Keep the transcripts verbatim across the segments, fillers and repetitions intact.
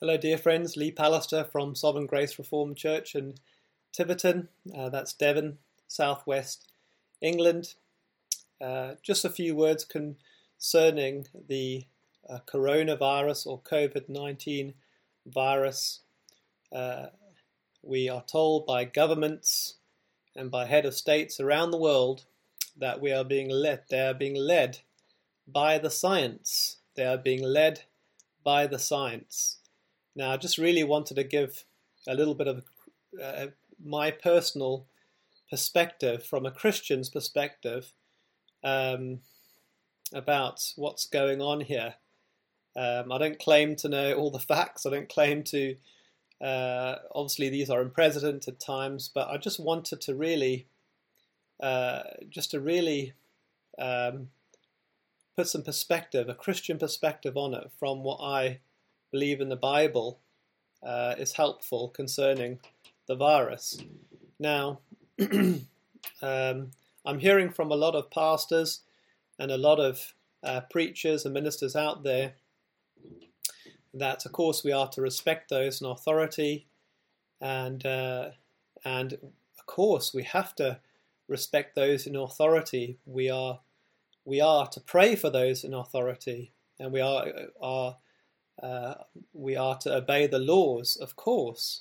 Hello, dear friends. Lee Pallister from Sovereign Grace Reformed Church in Tiverton. Uh, that's Devon, southwest England. Uh, just a few words concerning the uh, coronavirus or COVID nineteen virus. Uh, we are told by governments and by head of states around the world that we are being led. They are being led by the science. They are being led by the science. Now, I just really wanted to give a little bit of uh, my personal perspective from a Christian's perspective um, about what's going on here. Um, I don't claim to know all the facts. I don't claim to, uh, obviously these are unprecedented times, but I just wanted to really, uh, just to really um, put some perspective, a Christian perspective on it from what I believe in the Bible uh, is helpful concerning the virus. Now, um, I'm hearing from a lot of pastors and a lot of uh, preachers and ministers out there that, of course, we are to respect those in authority, and uh, and of course we have to respect those in authority. We are we are to pray for those in authority, and we are are uh, we are to obey the laws, of course.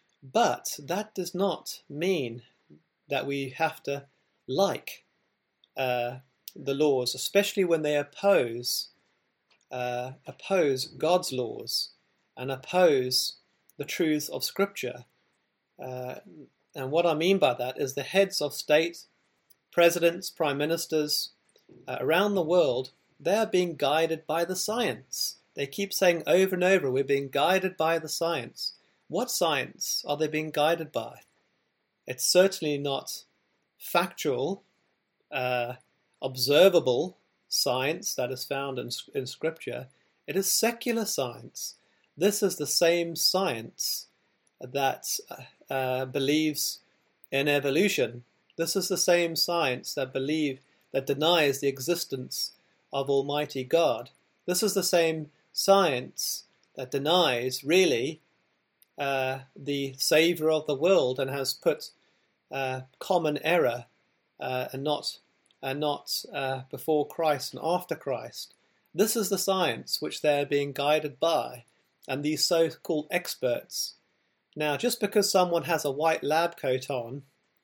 But that does not mean that we have to like uh, the laws, especially when they oppose uh, oppose God's laws and oppose the truths of Scripture. Uh, and what I mean by that is the heads of state, presidents, prime ministers uh, around the world, they are being guided by the science. They keep saying over and over, we're being guided by the science. What science are they being guided by? It's certainly not factual, uh, observable science that is found in, in Scripture. It is secular science. This is the same science that uh, believes in evolution. This is the same science that believe that denies the existence of Almighty God. This is the same science that denies, really, uh, the Saviour of the world and has put uh, common error uh, and not, and not uh, before Christ and after Christ. This is the science which they're being guided by, and these so-called experts. Now, just because someone has a white lab coat on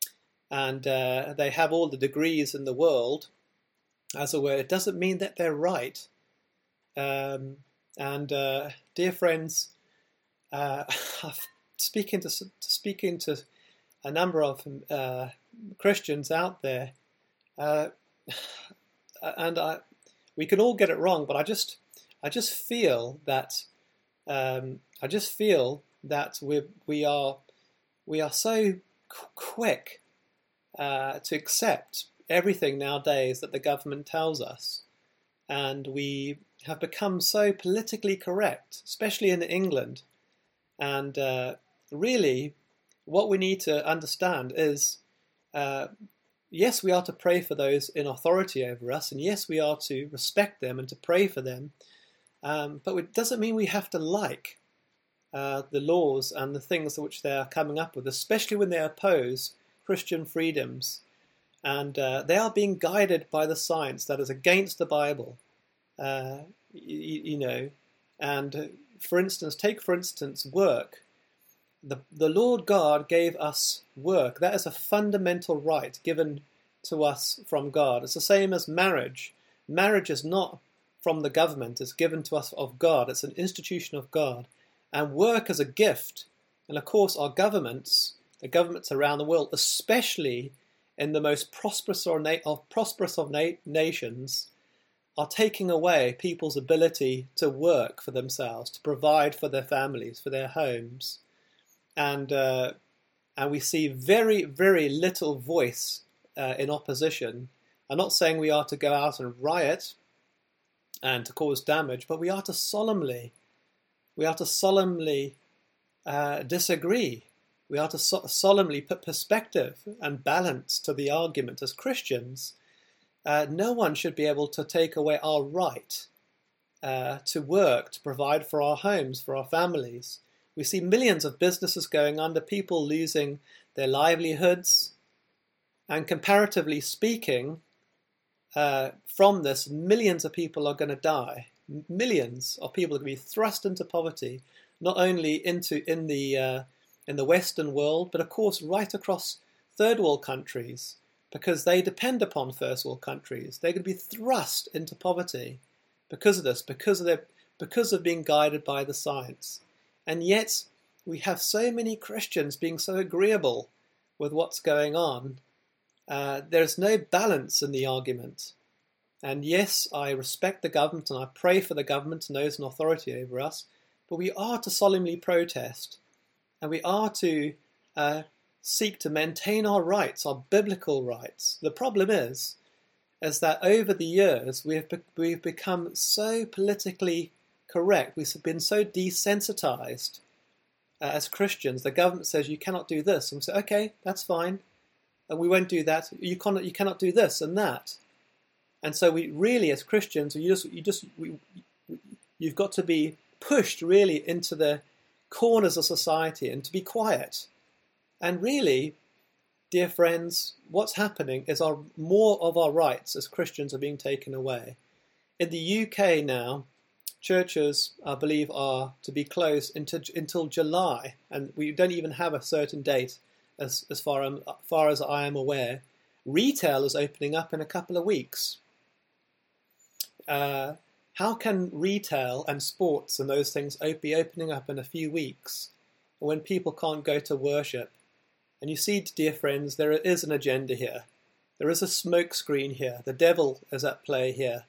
and uh, they have all the degrees in the world, as it were, it doesn't mean that they're right. Um, and uh, dear friends, uh, speaking to speaking to a number of uh, Christians out there, uh, and I, we can all get it wrong, but I just I just feel that um, I just feel that we we are we are so quick uh, to accept everything nowadays that the government tells us, and we have become so politically correct, especially in England. And uh, really, what we need to understand is, uh, yes, we are to pray for those in authority over us, and yes, we are to respect them and to pray for them, um, but it doesn't mean we have to like uh, the laws and the things which they are coming up with, especially when they oppose Christian freedoms. And uh, they are being guided by the science that is against the Bible. Uh, you, you know, and uh, for instance, take for instance work. The, the Lord God gave us work. That is a fundamental right given to us from God. It's the same as marriage. Marriage is not from the government. It's given to us of God. It's an institution of God. And work is a gift. And of course, our governments, the governments around the world, especially in the most prosperous, or na- of, prosperous of na- nations, are taking away people's ability to work for themselves, to provide for their families, for their homes. And uh, and we see very, very little voice uh, in opposition. I'm not saying we are to go out and riot and to cause damage, but we are to solemnly, we are to solemnly uh, disagree. We are to so- solemnly put perspective and balance to the argument as Christians. Uh, no one should be able to take away our right uh, to work, to provide for our homes, for our families. We see millions of businesses going under, people losing their livelihoods. And comparatively speaking, uh, from this, millions of people are going to die. Millions of people are going to be thrust into poverty, not only into in the uh, in the Western world, but of course right across third world countries, because they depend upon first world countries. They're going to be thrust into poverty because of this, because of their, because of being guided by the science. And yet we have so many Christians being so agreeable with what's going on. Uh, there's no balance in the argument. And yes, I respect the government and I pray for the government and those in authority over us, but we are to solemnly protest, and we are to uh, seek to maintain our rights, our biblical rights. The problem is, is that over the years we have be- we've become so politically correct, we've been so desensitized uh, as Christians. The government says you cannot do this, and we say, okay, that's fine, and we won't do that. You cannot, you cannot do this and that. And so we really, as Christians, you just, you just, we, you've got to be pushed really into the corners of society and to be quiet. And really, dear friends, what's happening is our more of our rights as Christians are being taken away. In the U K now, churches, I believe, are to be closed until, until July, and we don't even have a certain date as, as far, as far as I am aware. Retail is opening up in a couple of weeks. Uh, how can retail and sports and those things be opening up in a few weeks when people can't go to worship? And you see, dear friends, there is an agenda here. There is a smoke screen here. The devil is at play here.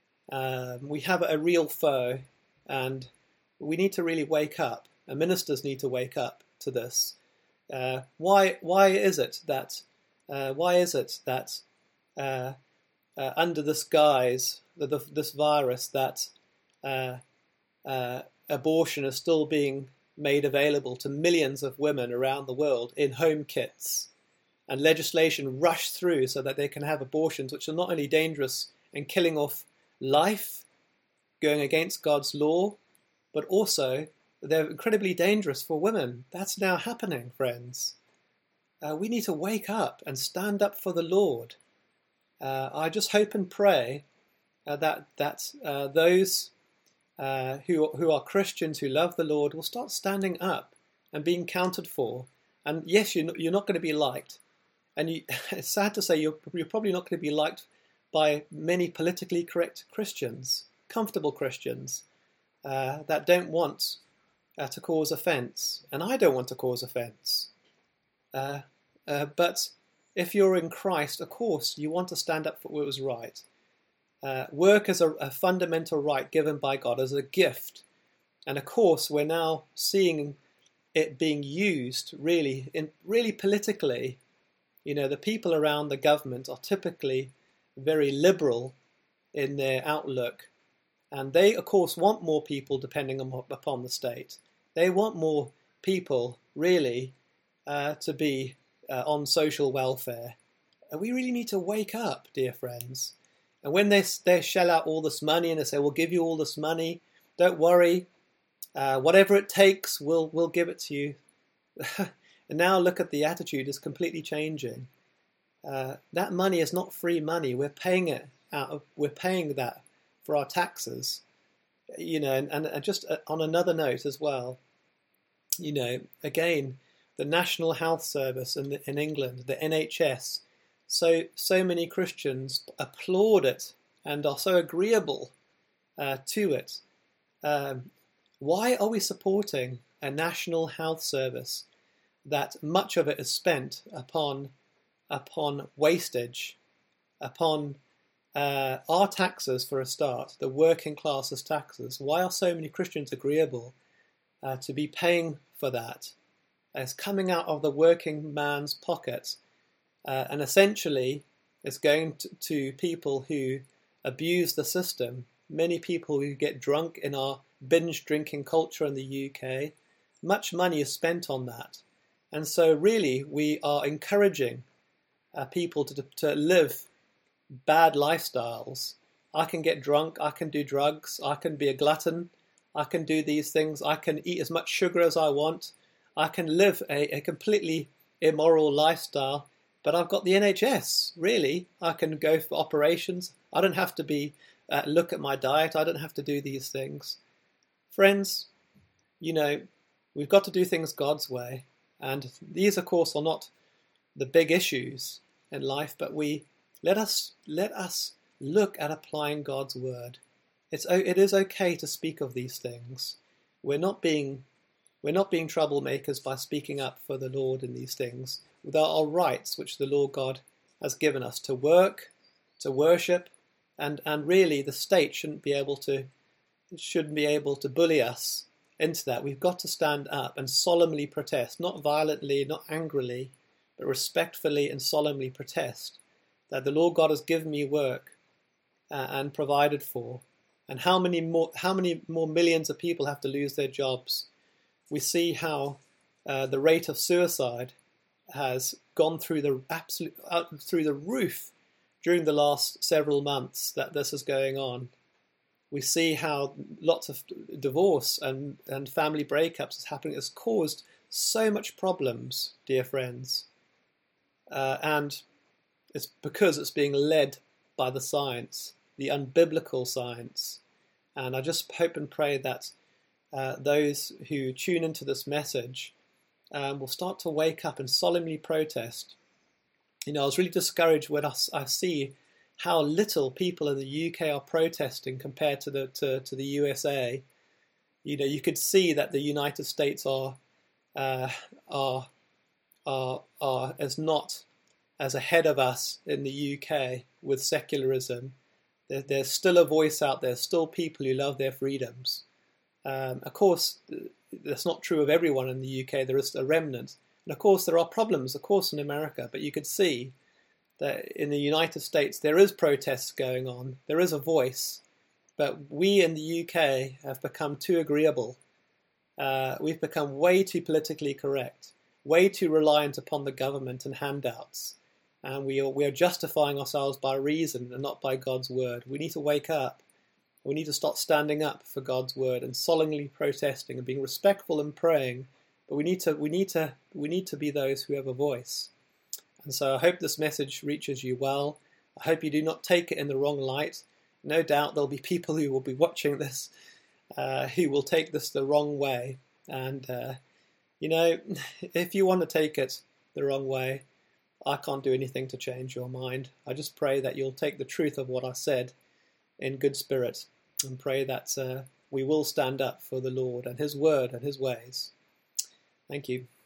Um, we have a real foe, and we need to really wake up. And ministers need to wake up to this. Uh, why? Why is it that? Uh, why is it that uh, uh, under this guise, the, the, this virus, that uh, uh, abortion is still being made available to millions of women around the world in home kits, and legislation rushed through so that they can have abortions, which are not only dangerous and killing off life, going against God's law, but also they're incredibly dangerous for women. That's now happening, friends. Uh, we need to wake up and stand up for the Lord. Uh, I just hope and pray uh, that that uh, those uh, who who are Christians who love the Lord will start standing up and being counted for. And yes, you're not, you're not going to be liked, and you, it's sad to say you're you're probably not going to be liked by many politically correct Christians, comfortable Christians uh, that don't want uh, to cause offence, and I don't want to cause offence. Uh, uh, but if you're in Christ, of course, you want to stand up for what was right. Uh, work is a, a fundamental right given by God as a gift. And of course, we're now seeing it being used really, in, really politically. You know, the people around the government are typically very liberal in their outlook. And they, of course, want more people depending on, upon the state. They want more people, really, uh, to be uh, on social welfare. And we really need to wake up, dear friends. And when they, they shell out all this money and they say, we'll give you all this money, don't worry, uh, whatever it takes, we'll, we'll give it to you. And now look at the attitude is completely changing. Uh, that money is not free money. We're paying it out of, we're paying that for our taxes. You know, and, and just on another note as well, you know, again, the National Health Service in, the, in England, the N H S, so so many Christians applaud it and are so agreeable uh, to it. Um, why are we supporting a National Health Service that much of it is spent upon upon wastage, upon uh, our taxes for a start, the working class's taxes? Why are so many Christians agreeable uh, to be paying for that? It's coming out of the working man's pocket, uh, and essentially it's going to, to people who abuse the system. Many people who get drunk in our binge drinking culture in the U K. Much money is spent on that. And so really we are encouraging uh, people to, to live bad lifestyles I can get drunk, I can do drugs, I can be a glutton, I can do these things, I can eat as much sugar as I want, I can live a, a completely immoral lifestyle, but I've got the N H S, really. I can go for operations, I don't have to be uh, look at my diet, I don't have to do these things. Friends, you know, we've got to do things God's way, and these, of course, are not the big issues in life, but we let us let us look at applying God's word. It's it is okay to speak of these things. We're not being we're not being troublemakers by speaking up for the Lord in these things. There are rights which the Lord God has given us to work, to worship, and and really the state shouldn't be able to shouldn't be able to bully us into that. We've got to stand up and solemnly protest, not violently, not angrily, but respectfully and solemnly protest that the Lord God has given me work uh, and provided for. And how many more how many more millions of people have to lose their jobs? We see how uh, the rate of suicide has gone through the absolute out through the roof during the last several months that this is going on. We see how lots of divorce and, and family breakups is happening. It's caused so much problems, dear friends. Uh, and it's because it's being led by the science, the unbiblical science. And I just hope and pray that uh, those who tune into this message um, will start to wake up and solemnly protest. You know, I was really discouraged when I, I see how little people in the U K are protesting compared to the to, to the U S A. You know, you could see that the United States are uh, are are are as not as ahead of us in the U K with secularism. There, there's still a voice out there, still people who love their freedoms. Um, of course, that's not true of everyone in the U K. There is a remnant, and of course there are problems, of course, in America. But you could see that in the United States there is protests going on, there is a voice, but we in the U K have become too agreeable. Uh, we've become way too politically correct, way too reliant upon the government and handouts, and we are, we are justifying ourselves by reason and not by God's word. We need to wake up. We need to start standing up for God's word and solemnly protesting and being respectful and praying. But we need to we need to we need to be those who have a voice. And so I hope this message reaches you well. I hope you do not take it in the wrong light. No doubt there'll be people who will be watching this uh, who will take this the wrong way. And, uh, you know, if you want to take it the wrong way, I can't do anything to change your mind. I just pray that you'll take the truth of what I said in good spirit and pray that uh, we will stand up for the Lord and his word and his ways. Thank you.